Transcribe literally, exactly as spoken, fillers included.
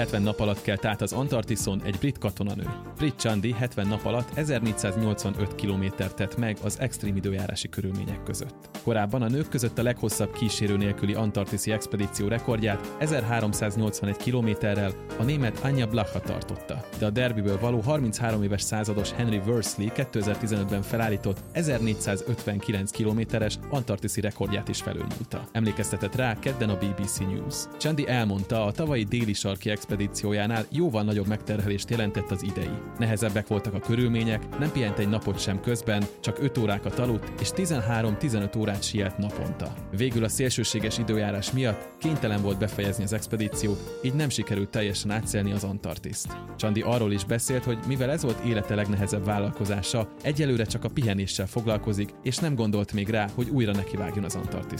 hetven nap alatt kelt át az Antarktiszon egy brit katonanő. Brit Chandi hetven nap alatt ezernégyszáznyolcvanöt kilométert tett meg az extrém időjárási körülmények között. Korábban a nők között a leghosszabb kísérő nélküli antarktiszi expedíció rekordját ezerháromszáznyolcvanegy kilométerrel a német Anja Blacha tartotta, de a Derbyből való harminchárom éves százados Henry Worsley kétezer-tizenötben felállított ezernégyszázötvenkilenc kilométeres antarktiszi rekordját is felülmúlta. Emlékeztetett rá kedden a bé bé cé News. Chandi elmondta, a tavalyi déli sarki expedíciójánál jóval nagyobb megterhelést jelentett az idei. Nehezebbek voltak a körülmények, nem pihent egy napot sem közben, csak öt órákat aludt, és tizenhárom-tizenöt órát siet naponta. Végül a szélsőséges időjárás miatt kénytelen volt befejezni az expedíciót, így nem sikerült teljesen átszélni az Antarktiszt. Chandi arról is beszélt, hogy mivel ez volt élete legnehezebb vállalkozása, egyelőre csak a pihenéssel foglalkozik, és nem gondolt még rá, hogy újra nekivágjon az Antarktisznak.